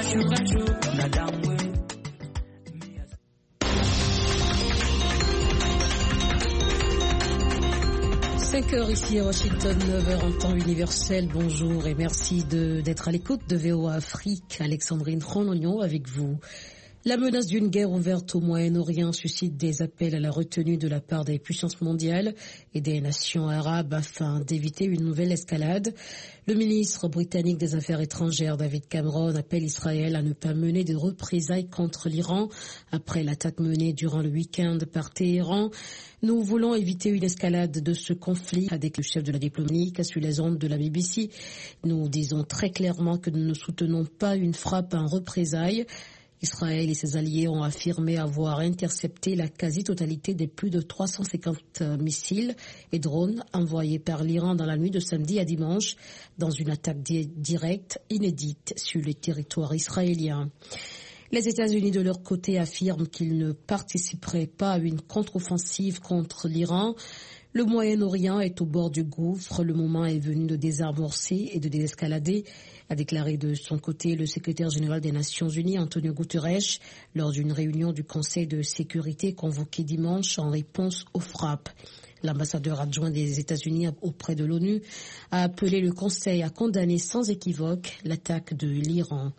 5h ici à Washington, 9h en temps universel. Bonjour et merci d'être à l'écoute de VOA Afrique. Alexandrine Ronognon avec vous. La menace d'une guerre ouverte au Moyen-Orient suscite des appels à la retenue de la part des puissances mondiales et des nations arabes afin d'éviter une nouvelle escalade. Le ministre britannique des Affaires étrangères, David Cameron, appelle Israël à ne pas mener de représailles contre l'Iran après l'attaque menée durant le week-end par Téhéran. Nous voulons éviter une escalade de ce conflit, a déclaré le chef de la diplomatie sur les ondes de la BBC. Nous disons très clairement que nous ne soutenons pas une frappe en représailles. Israël et ses alliés ont affirmé avoir intercepté la quasi-totalité des plus de 350 missiles et drones envoyés par l'Iran dans la nuit de samedi à dimanche dans une attaque directe inédite sur le territoire israélien. Les États-Unis, de leur côté, affirment qu'ils ne participeraient pas à une contre-offensive contre l'Iran. Le Moyen-Orient est au bord du gouffre. Le moment est venu de désamorcer et de désescalader, a déclaré de son côté le secrétaire général des Nations Unies, Antonio Guterres, lors d'une réunion du Conseil de sécurité convoquée dimanche en réponse aux frappes. L'ambassadeur adjoint des États-Unis auprès de l'ONU a appelé le Conseil à condamner sans équivoque l'attaque de l'Iran.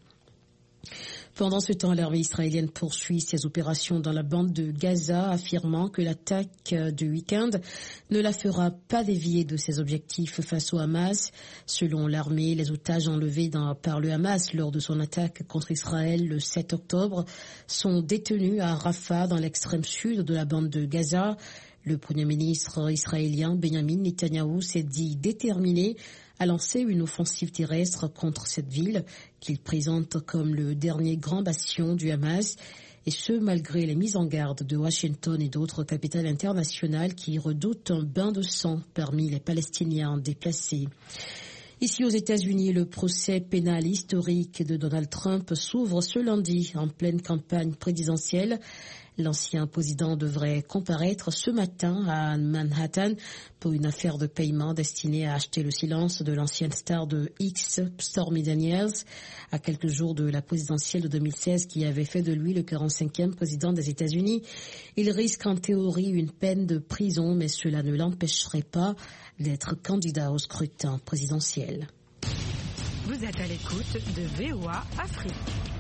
Pendant ce temps, l'armée israélienne poursuit ses opérations dans la bande de Gaza, affirmant que l'attaque du week-end ne la fera pas dévier de ses objectifs face au Hamas. Selon l'armée, les otages enlevés par le Hamas lors de son attaque contre Israël le 7 octobre sont détenus à Rafah, dans l'extrême sud de la bande de Gaza. Le Premier ministre israélien Benjamin Netanyahou s'est dit déterminé à lancer une offensive terrestre contre cette ville qu'il présente comme le dernier grand bastion du Hamas, et ce malgré les mises en garde de Washington et d'autres capitales internationales qui redoutent un bain de sang parmi les Palestiniens déplacés. Ici aux États-Unis, le procès pénal historique de Donald Trump s'ouvre ce lundi en pleine campagne présidentielle. L'ancien président devrait comparaître ce matin à Manhattan pour une affaire de paiement destinée à acheter le silence de l'ancienne star de X, Stormy Daniels, à quelques jours de la présidentielle de 2016 qui avait fait de lui le 45e président des États-Unis. Il risque en théorie une peine de prison, mais cela ne l'empêcherait pas d'être candidat au scrutin présidentiel. Vous êtes à l'écoute de VOA Afrique.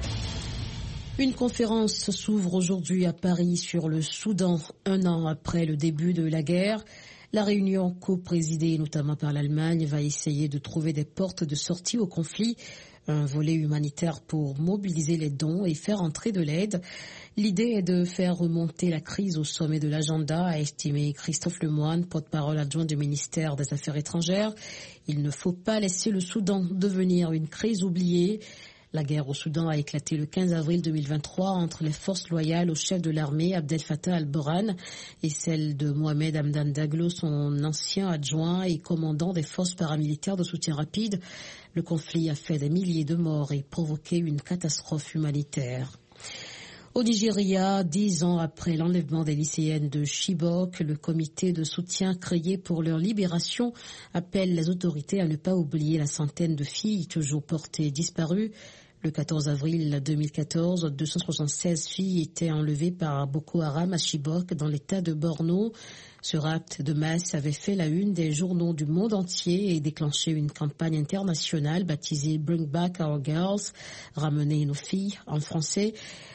Une conférence s'ouvre aujourd'hui à Paris sur le Soudan, un an après le début de la guerre. La réunion, co-présidée notamment par l'Allemagne, va essayer de trouver des portes de sortie au conflit, un volet humanitaire pour mobiliser les dons et faire entrer de l'aide. L'idée est de faire remonter la crise au sommet de l'agenda, a estimé Christophe Lemoine, porte-parole adjoint du ministère des Affaires étrangères. Il ne faut pas laisser le Soudan devenir une crise oubliée. La guerre au Soudan a éclaté le 15 avril 2023 entre les forces loyales au chef de l'armée Abdel Fattah al-Burhan et celles de Mohamed Hamdan Daglo, son ancien adjoint et commandant des forces paramilitaires de soutien rapide. Le conflit a fait des milliers de morts et provoqué une catastrophe humanitaire. Au Nigeria, 10 ans après l'enlèvement des lycéennes de Chibok, le comité de soutien créé pour leur libération appelle les autorités à ne pas oublier la centaine de filles toujours portées disparues. Le 14 avril 2014, 276 filles étaient enlevées par Boko Haram à Chibok dans l'état de Borno. Ce rapt de masse avait fait la une des journaux du monde entier et déclenché une campagne internationale baptisée Bring Back Our Girls, ramener nos filles en français.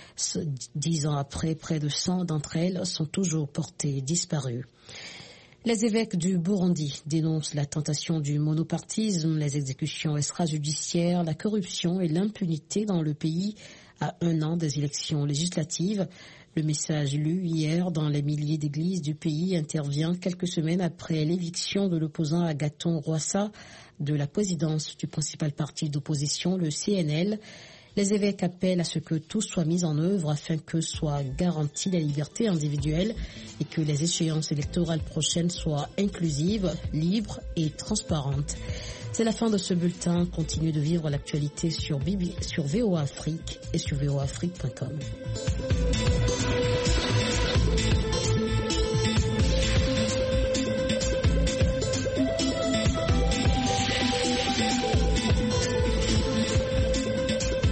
10 ans après, près de 100 d'entre elles sont toujours portées disparues. Les évêques du Burundi dénoncent la tentation du monopartisme, les exécutions extrajudiciaires, la corruption et l'impunité dans le pays à un an des élections législatives. Le message lu hier dans les milliers d'églises du pays intervient quelques semaines après l'éviction de l'opposant Agathon Rwasa de la présidence du principal parti d'opposition, le CNL. Les évêques appellent à ce que tout soit mis en œuvre afin que soit garantie la liberté individuelle et que les échéances électorales prochaines soient inclusives, libres et transparentes. C'est la fin de ce bulletin. Continuez de vivre l'actualité sur VOA Afrique et sur voaafrique.com.